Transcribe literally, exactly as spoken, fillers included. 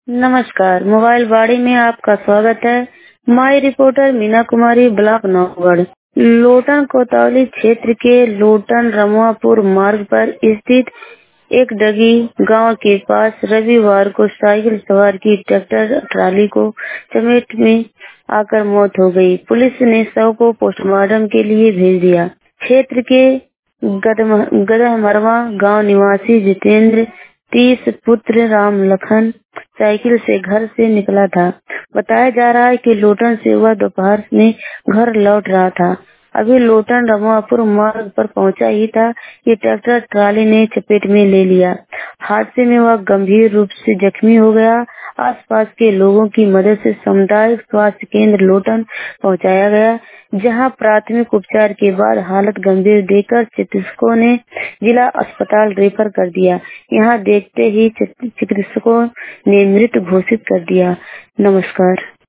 नमस्कार, मोबाइल बाड़ी में आपका स्वागत है। My reporter Meena Kumari, block Naugarh. Lotan कोतवाली क्षेत्र के लोटन रमुआपुर मार्ग पर स्थित एक डगी गांव के पास रविवार को साइकिल सवार की ट्रैक्टर ट्राली को चपेट में आकर मौत हो गई। पुलिस ने शव को पोस्टमार्टम के लिए भेज दिया। क्षेत्र के गदहमरवा गांव निवासी जितेंद्र तीस पुत्र राम लखन साइकिल से घर से निकला था। बताया जा रहा है कि लोटन से वह दोपहर में घर लौट रहा था। अभी लोटन रमुआपुर मार्ग पर पहुंचा ही था कि ट्रैक्टर ट्राली ने चपेट में ले लिया। हादसे में वह गंभीर रूप से जख्मी हो गया। आसपास के लोगों की मदद से सामुदायिक स्वास्थ्य केंद्र लोटन पहुंचाया गया, जहां प्राथमिक उपचार के बाद हालत गंभीर देखकर चिकित्सकों ने जिला अस्पताल रेफर कर दिया। यहां देखते ही चिकित्सकों ने मृत घोषित कर दिया। नमस्कार।